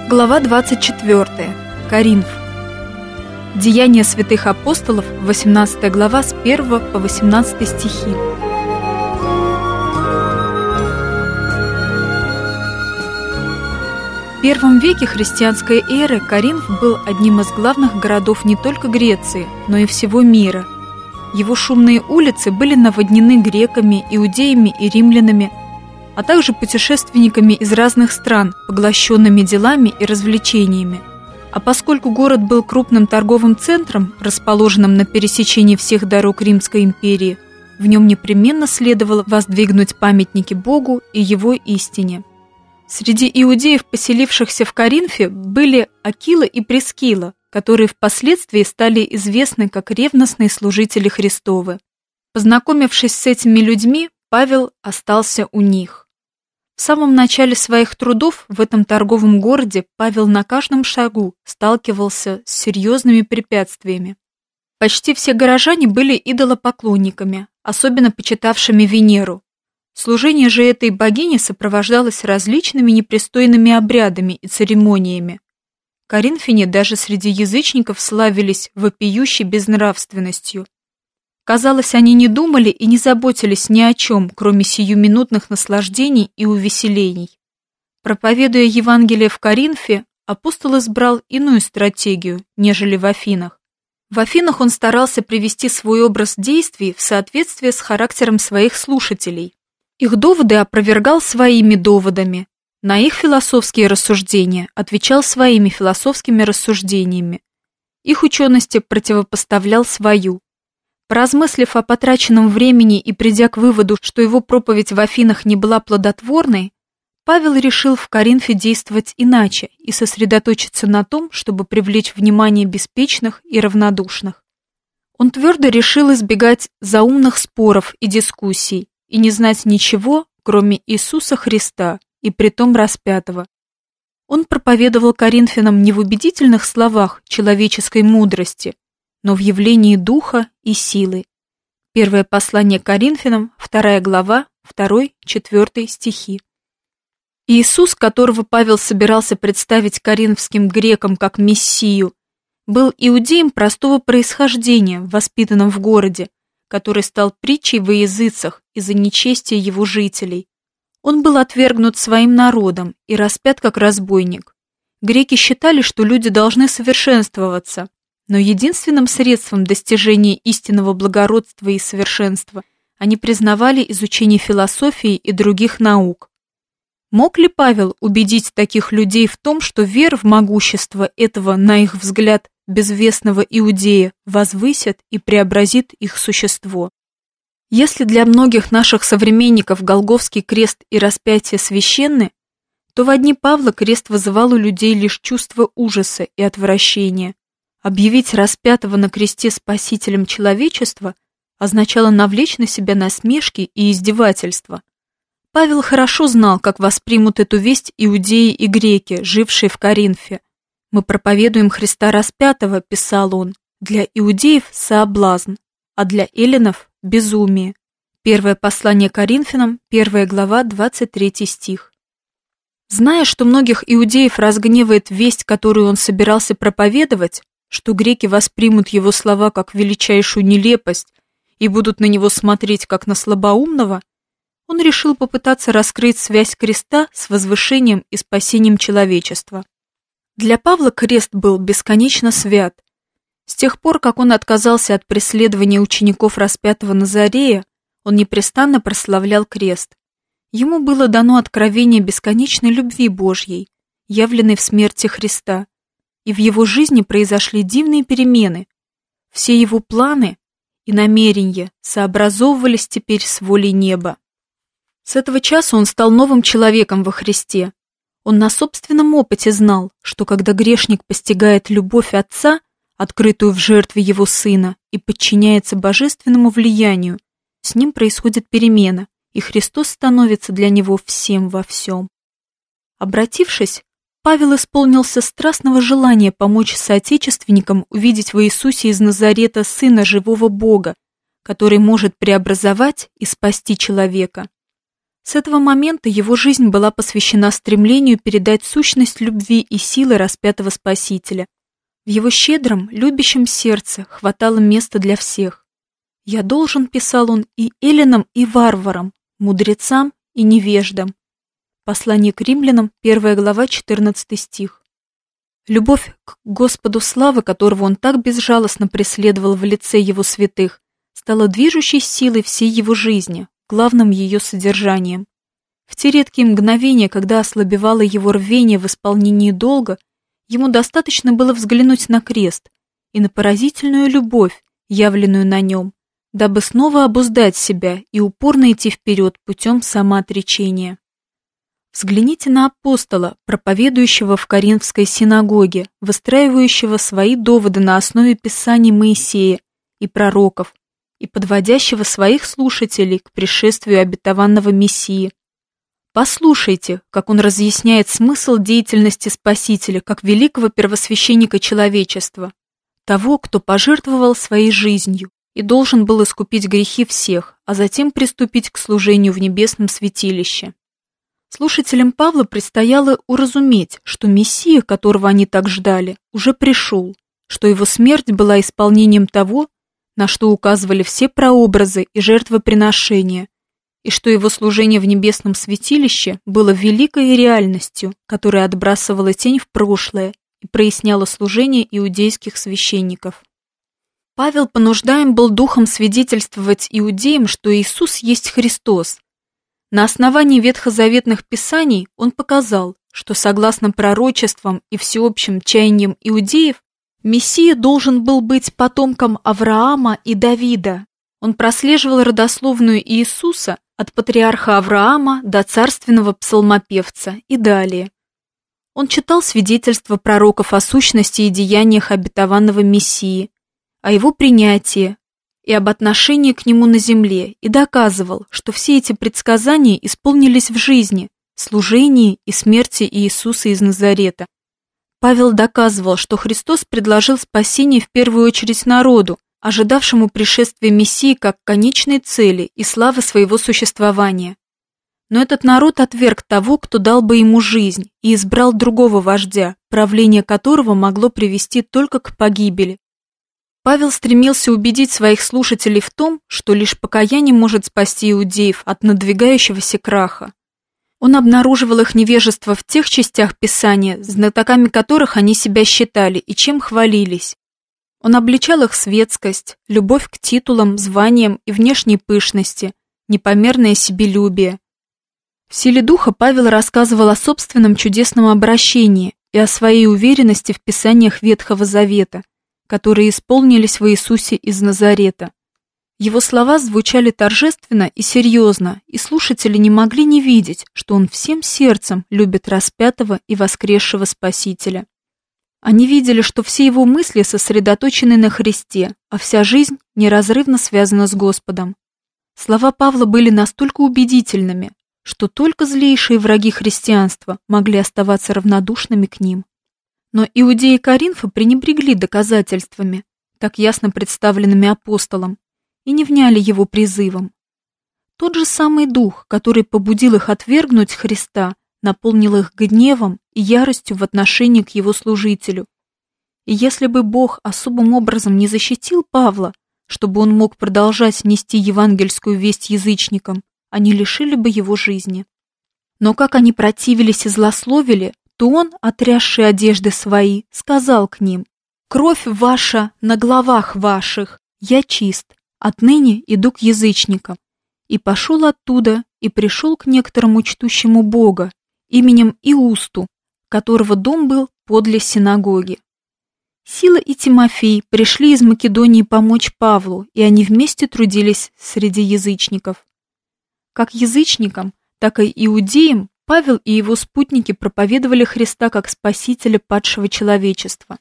Глава 24. Коринф. Деяния святых апостолов, 18 глава, с 1 по 18 стихи. В первом веке христианской эры Коринф был одним из главных городов не только Греции, но и всего мира. Его шумные улицы были наводнены греками, иудеями и римлянами, а также путешественниками из разных стран, поглощенными делами и развлечениями. А поскольку город был крупным торговым центром, расположенным на пересечении всех дорог Римской империи, в нем непременно следовало воздвигнуть памятники Богу и Его истине. Среди иудеев, поселившихся в Коринфе, были Акила и Прискила, которые впоследствии стали известны как ревностные служители Христовы. Познакомившись с этими людьми, Павел остался у них. В самом начале своих трудов в этом торговом городе Павел на каждом шагу сталкивался с серьезными препятствиями. Почти все горожане были идолопоклонниками, особенно почитавшими Венеру. Служение же этой богини сопровождалось различными непристойными обрядами и церемониями. Коринфяне даже среди язычников славились вопиющей безнравственностью. Казалось, они не думали и не заботились ни о чем, кроме сиюминутных наслаждений и увеселений. Проповедуя Евангелие в Коринфе, апостол избрал иную стратегию, нежели в Афинах. В Афинах он старался привести свой образ действий в соответствие с характером своих слушателей. Их доводы опровергал своими доводами, на их философские рассуждения отвечал своими философскими рассуждениями, их учености противопоставлял свою. Поразмыслив о потраченном времени и придя к выводу, что его проповедь в Афинах не была плодотворной, Павел решил в Коринфе действовать иначе и сосредоточиться на том, чтобы привлечь внимание беспечных и равнодушных. Он твердо решил избегать заумных споров и дискуссий и не знать ничего, кроме Иисуса Христа и притом распятого. Он проповедовал коринфянам не в убедительных словах человеческой мудрости, но в явлении духа и силы. Первое послание Коринфянам, 2 глава, 2-4 стихи. Иисус, которого Павел собирался представить коринфским грекам как Мессию, был иудеем простого происхождения, воспитанным в городе, который стал притчей во языцах из-за нечестия его жителей. Он был отвергнут своим народом и распят как разбойник. Греки считали, что люди должны совершенствоваться, но единственным средством достижения истинного благородства и совершенства они признавали изучение философии и других наук. Мог ли Павел убедить таких людей в том, что вера в могущество этого, на их взгляд, безвестного иудея возвысит и преобразит их существо? Если для многих наших современников Голгофский крест и распятие священны, то во дни Павла крест вызывал у людей лишь чувство ужаса и отвращения. Объявить распятого на кресте спасителем человечества означало навлечь на себя насмешки и издевательства. Павел хорошо знал, как воспримут эту весть иудеи и греки, жившие в Коринфе. «Мы проповедуем Христа распятого», — писал он, — «для иудеев соблазн, а для эллинов — безумие». Первое послание Коринфянам, 1 глава, 23 стих. Зная, что многих иудеев разгневает весть, которую он собирался проповедовать, что греки воспримут его слова как величайшую нелепость и будут на него смотреть как на слабоумного, он решил попытаться раскрыть связь креста с возвышением и спасением человечества. Для Павла крест был бесконечно свят. С тех пор, как он отказался от преследования учеников распятого Назарея, он непрестанно прославлял крест. Ему было дано откровение бесконечной любви Божьей, явленной в смерти Христа, и в его жизни произошли дивные перемены. Все его планы и намерения сообразовывались теперь с волей неба. С этого часа он стал новым человеком во Христе. Он на собственном опыте знал, что когда грешник постигает любовь Отца, открытую в жертве Его Сына, и подчиняется божественному влиянию, с ним происходит перемена, и Христос становится для него всем во всем. Обратившись, Павел исполнился страстного желания помочь соотечественникам увидеть в Иисусе из Назарета Сына живого Бога, который может преобразовать и спасти человека. С этого момента его жизнь была посвящена стремлению передать сущность любви и силы распятого Спасителя. В его щедром, любящем сердце хватало места для всех. «Я должен», — писал он, — «и эллинам, и варварам, мудрецам и невеждам». Послание к римлянам, 1 глава, 14 стих. Любовь к Господу славы, которого он так безжалостно преследовал в лице его святых, стала движущей силой всей его жизни, главным ее содержанием. В те редкие мгновения, когда ослабевало его рвение в исполнении долга, ему достаточно было взглянуть на крест и на поразительную любовь, явленную на нем, дабы снова обуздать себя и упорно идти вперед путем самоотречения. Взгляните на апостола, проповедующего в Коринфской синагоге, выстраивающего свои доводы на основе Писаний Моисея и пророков и подводящего своих слушателей к пришествию обетованного Мессии. Послушайте, как он разъясняет смысл деятельности Спасителя как великого первосвященника человечества, того, кто пожертвовал своей жизнью и должен был искупить грехи всех, а затем приступить к служению в небесном святилище. Слушателям Павла предстояло уразуметь, что Мессия, которого они так ждали, уже пришел, что его смерть была исполнением того, на что указывали все прообразы и жертвоприношения, и что его служение в небесном святилище было великой реальностью, которая отбрасывала тень в прошлое и проясняла служение иудейских священников. Павел понуждаем был духом свидетельствовать иудеям, что Иисус есть Христос. На основании ветхозаветных писаний он показал, что согласно пророчествам и всеобщим чаяниям иудеев, Мессия должен был быть потомком Авраама и Давида. Он прослеживал родословную Иисуса от патриарха Авраама до царственного псалмопевца и далее. Он читал свидетельства пророков о сущности и деяниях обетованного Мессии, о его принятии и об отношении к нему на земле, и доказывал, что все эти предсказания исполнились в жизни, служении и смерти Иисуса из Назарета. Павел доказывал, что Христос предложил спасение в первую очередь народу, ожидавшему пришествия Мессии как конечной цели и славы своего существования. Но этот народ отверг того, кто дал бы ему жизнь, и избрал другого вождя, правление которого могло привести только к погибели. Павел стремился убедить своих слушателей в том, что лишь покаяние может спасти иудеев от надвигающегося краха. Он обнаруживал их невежество в тех частях Писания, знатоками которых они себя считали и чем хвалились. Он обличал их светскость, любовь к титулам, званиям и внешней пышности, непомерное себелюбие. В силе духа Павел рассказывал о собственном чудесном обращении и о своей уверенности в Писаниях Ветхого Завета, которые исполнились в Иисусе из Назарета. Его слова звучали торжественно и серьезно, и слушатели не могли не видеть, что он всем сердцем любит распятого и воскресшего Спасителя. Они видели, что все его мысли сосредоточены на Христе, а вся жизнь неразрывно связана с Господом. Слова Павла были настолько убедительными, что только злейшие враги христианства могли оставаться равнодушными к ним. Но иудеи Коринфа пренебрегли доказательствами, так ясно представленными апостолом, и не вняли его призывом. Тот же самый дух, который побудил их отвергнуть Христа, наполнил их гневом и яростью в отношении к его служителю. И если бы Бог особым образом не защитил Павла, чтобы он мог продолжать нести евангельскую весть язычникам, они лишили бы его жизни. Но как они противились и злословили, то он, отрясший одежды свои, сказал к ним: «Кровь ваша на главах ваших, я чист, отныне иду к язычникам». И пошел оттуда, и пришел к некоторому чтущему Бога, именем Иусту, которого дом был подле синагоги. Сила и Тимофей пришли из Македонии помочь Павлу, и они вместе трудились среди язычников. Как язычникам, так и иудеям Павел и его спутники проповедовали Христа как Спасителя падшего человечества.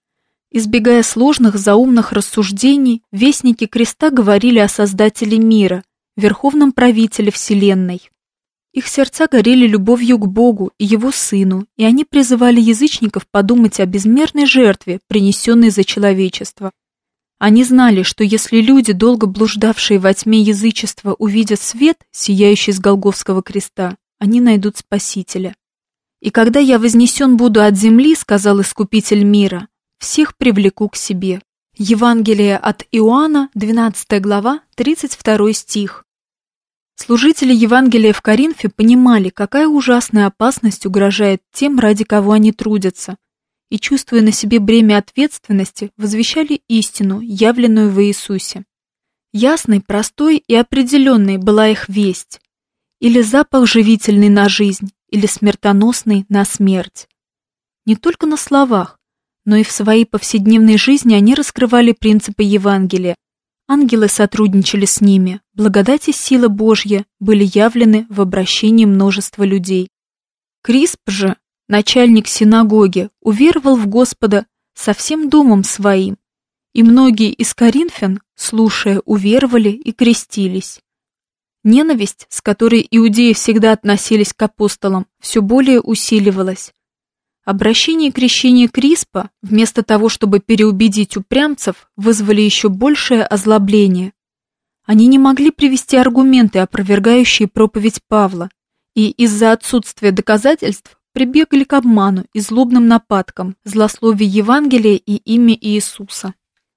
Избегая сложных заумных рассуждений, вестники креста говорили о Создателе мира, верховном правителе Вселенной. Их сердца горели любовью к Богу и Его Сыну, и они призывали язычников подумать о безмерной жертве, принесенной за человечество. Они знали, что если люди, долго блуждавшие во тьме язычества, увидят свет, сияющий с Голгофского креста, они найдут Спасителя. «И когда я вознесен буду от земли, — сказал Искупитель мира, — всех привлеку к себе». Евангелие от Иоанна, 12 глава, 32 стих. Служители Евангелия в Коринфе понимали, какая ужасная опасность угрожает тем, ради кого они трудятся, и, чувствуя на себе бремя ответственности, возвещали истину, явленную в Иисусе. Ясной, простой и определенной была их весть, или запах живительный на жизнь, или смертоносный на смерть. Не только на словах, но и в своей повседневной жизни они раскрывали принципы Евангелия. Ангелы сотрудничали с ними, благодать и сила Божья были явлены в обращении множества людей. Крисп же, начальник синагоги, уверовал в Господа со всем домом своим, и многие из коринфян, слушая, уверовали и крестились. Ненависть, с которой иудеи всегда относились к апостолам, все более усиливалась. Обращение и крещение Криспа, вместо того, чтобы переубедить упрямцев, вызвали еще большее озлобление. Они не могли привести аргументы, опровергающие проповедь Павла, и из-за отсутствия доказательств прибегли к обману и злобным нападкам, злословию Евангелия и имя Иисуса.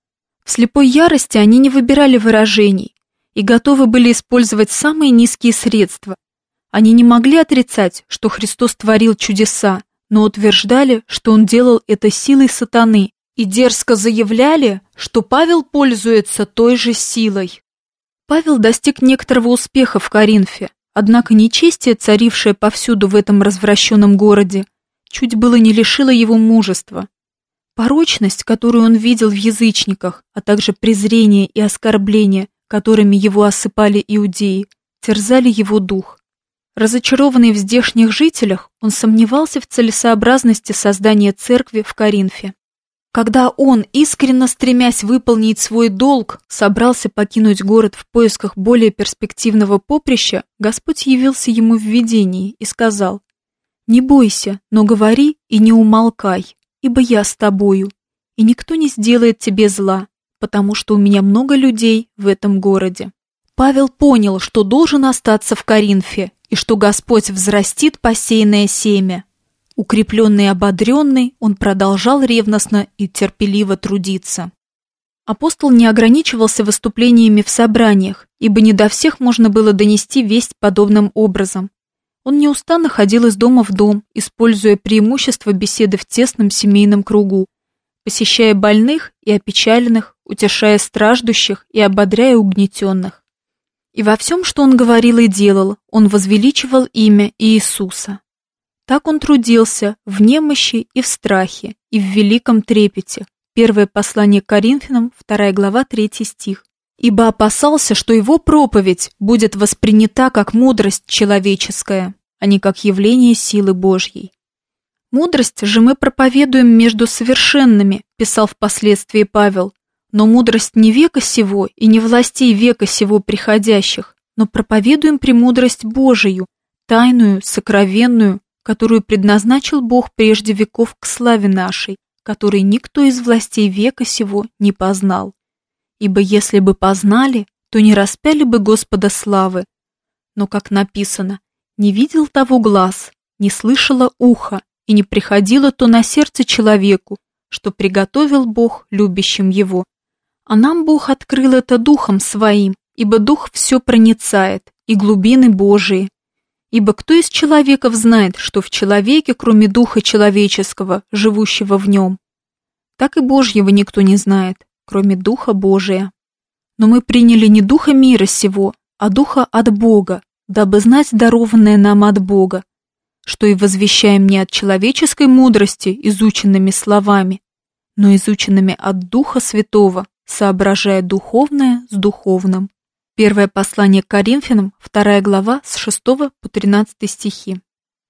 В слепой ярости они не выбирали выражений и готовы были использовать самые низкие средства. Они не могли отрицать, что Христос творил чудеса, но утверждали, что он делал это силой сатаны, и дерзко заявляли, что Павел пользуется той же силой. Павел достиг некоторого успеха в Коринфе, однако нечестие, царившее повсюду в этом развращенном городе, чуть было не лишило его мужества. Порочность, которую он видел в язычниках, а также презрение и оскорбления, которыми его осыпали иудеи, терзали его дух. Разочарованный в здешних жителях, он сомневался в целесообразности создания церкви в Коринфе. Когда он, искренне стремясь выполнить свой долг, собрался покинуть город в поисках более перспективного поприща, Господь явился ему в видении и сказал: «Не бойся, но говори и не умолкай, ибо я с тобою, и никто не сделает тебе зла, потому что у меня много людей в этом городе». Павел понял, что должен остаться в Коринфе, и что Господь взрастит посеянное семя. Укрепленный и ободренный, он продолжал ревностно и терпеливо трудиться. Апостол не ограничивался выступлениями в собраниях, ибо не до всех можно было донести весть подобным образом. Он неустанно ходил из дома в дом, используя преимущество беседы в тесном семейном кругу, посещая больных и опечаленных, утешая страждущих и ободряя угнетенных. И во всем, что он говорил и делал, он возвеличивал имя Иисуса. Так он трудился в немощи и в страхе, и в великом трепете. Первое послание к Коринфянам, 2 глава, 3 стих. Ибо опасался, что его проповедь будет воспринята как мудрость человеческая, а не как явление силы Божьей. «Мудрость же мы проповедуем между совершенными», писал впоследствии Павел, «но мудрость не века сего и не властей века сего приходящих, но проповедуем премудрость Божию, тайную, сокровенную, которую предназначил Бог прежде веков к славе нашей, которой никто из властей века сего не познал. Ибо если бы познали, то не распяли бы Господа славы. Но, как написано, не видел того глаз, не слышало ухо, и не приходило то на сердце человеку, что приготовил Бог любящим его. А нам Бог открыл это Духом Своим, ибо Дух все проницает, и глубины Божии. Ибо кто из человеков знает, что в человеке, кроме Духа человеческого, живущего в нем? Так и Божьего никто не знает, кроме Духа Божия. Но мы приняли не Духа мира сего, а Духа от Бога, дабы знать дарованное нам от Бога, что и возвещаем не от человеческой мудрости, изученными словами, но изученными от Духа Святого, соображая духовное с духовным. Первое послание к Коринфянам, 2 глава, с 6 по 13 стихи.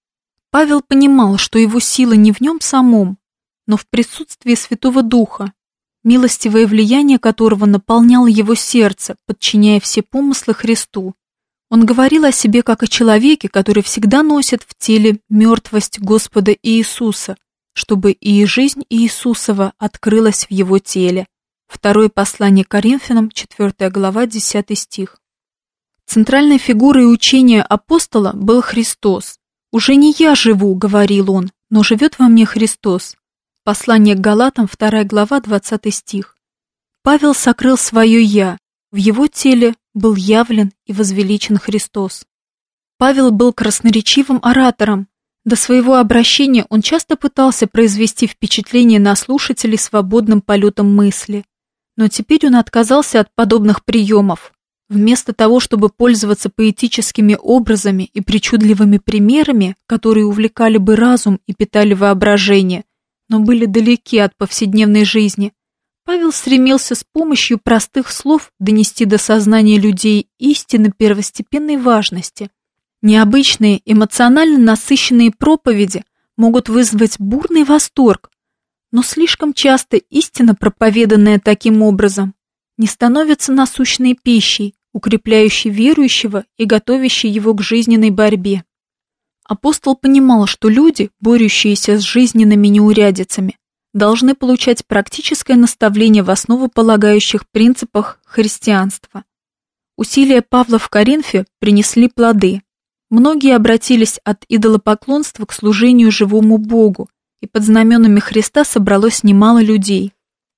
Павел понимал, что его сила не в нем самом, но в присутствии Святого Духа, милостивое влияние которого наполняло его сердце, подчиняя все помыслы Христу. Он говорил о себе как о человеке, который всегда носит в теле мертвость Господа Иисуса, чтобы и жизнь Иисусова открылась в его теле. Второе послание к Коринфянам, 4 глава, 10 стих. Центральной фигурой учения апостола был Христос. «Уже не я живу, — говорил он, — но живет во мне Христос». Послание к Галатам, 2 глава, 20 стих. Павел сокрыл свое «я», в его теле был явлен и возвеличен Христос. Павел был красноречивым оратором. До своего обращения он часто пытался произвести впечатление на слушателей свободным полетом мысли. Но теперь он отказался от подобных приемов. Вместо того, чтобы пользоваться поэтическими образами и причудливыми примерами, которые увлекали бы разум и питали воображение, но были далеки от повседневной жизни, Павел стремился с помощью простых слов донести до сознания людей истины первостепенной важности. Необычные, эмоционально насыщенные проповеди могут вызвать бурный восторг, но слишком часто истина, проповеданная таким образом, не становится насущной пищей, укрепляющей верующего и готовящей его к жизненной борьбе. Апостол понимал, что люди, борющиеся с жизненными неурядицами, должны получать практическое наставление в основополагающих принципах христианства. Усилия Павла в Коринфе принесли плоды. Многие обратились от идолопоклонства к служению живому Богу, и под знаменами Христа собралось немало людей.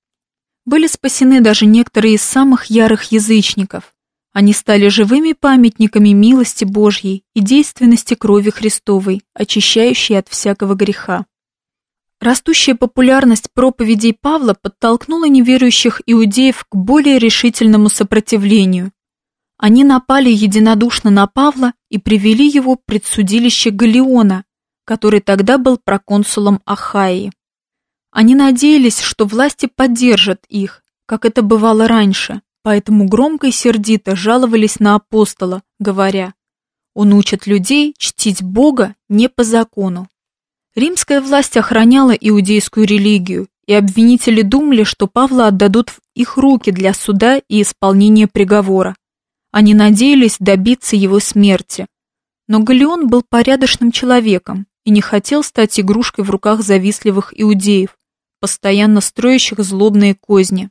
Были спасены даже некоторые из самых ярых язычников. Они стали живыми памятниками милости Божьей и действенности крови Христовой, очищающей от всякого греха. Растущая популярность проповедей Павла подтолкнула неверующих иудеев к более решительному сопротивлению. Они напали единодушно на Павла и привели его пред судилище Галлиона, который тогда был проконсулом Ахайи. Они надеялись, что власти поддержат их, как это бывало раньше, поэтому громко и сердито жаловались на апостола, говоря: «Он учит людей чтить Бога не по закону». Римская власть охраняла иудейскую религию, и обвинители думали, что Павла отдадут в их руки для суда и исполнения приговора. Они надеялись добиться его смерти. Но Галлион был порядочным человеком и не хотел стать игрушкой в руках завистливых иудеев, постоянно строящих злобные козни.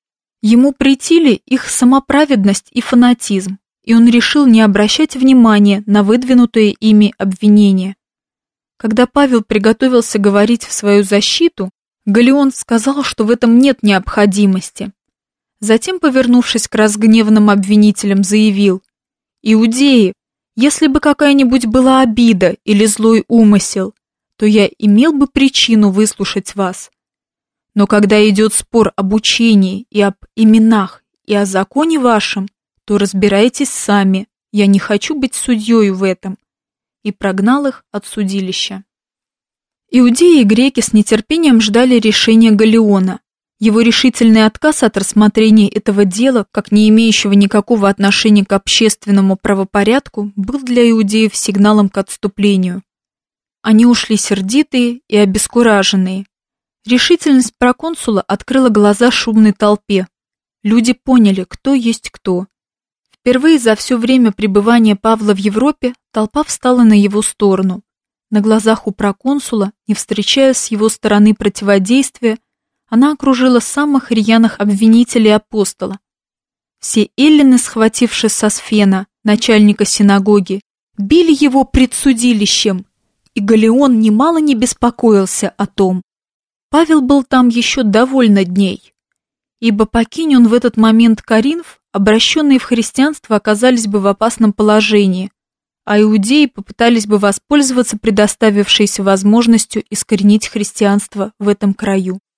Ему претили их самоправедность и фанатизм, и он решил не обращать внимания на выдвинутые ими обвинения. Когда Павел приготовился говорить в свою защиту, Галлион сказал, что в этом нет необходимости. Затем, повернувшись к разгневанным обвинителям, заявил: «Иудеи, если бы какая-нибудь была обида или злой умысел, то я имел бы причину выслушать вас. Но когда идет спор об учении и об именах и о законе вашем, то разбирайтесь сами, я не хочу быть судьей в этом». И прогнал их от судилища. Иудеи и греки с нетерпением ждали решения Галлиона. Его решительный отказ от рассмотрения этого дела, как не имеющего никакого отношения к общественному правопорядку, был для иудеев сигналом к отступлению. Они ушли сердитые и обескураженные. Решительность проконсула открыла глаза шумной толпе. Люди поняли, кто есть кто. Впервые за все время пребывания Павла в Европе толпа встала на его сторону. На глазах у проконсула, не встречая с его стороны противодействия, она окружила самых рьяных обвинителей апостола. Все эллины, схватившись Сосфена, начальника синагоги, били его пред судилищем, и Галлион немало не беспокоился о том. Павел был там еще довольно дней, ибо покинь он в этот момент Коринф, обращенные в христианство оказались бы в опасном положении, а иудеи попытались бы воспользоваться предоставившейся возможностью искоренить христианство в этом краю.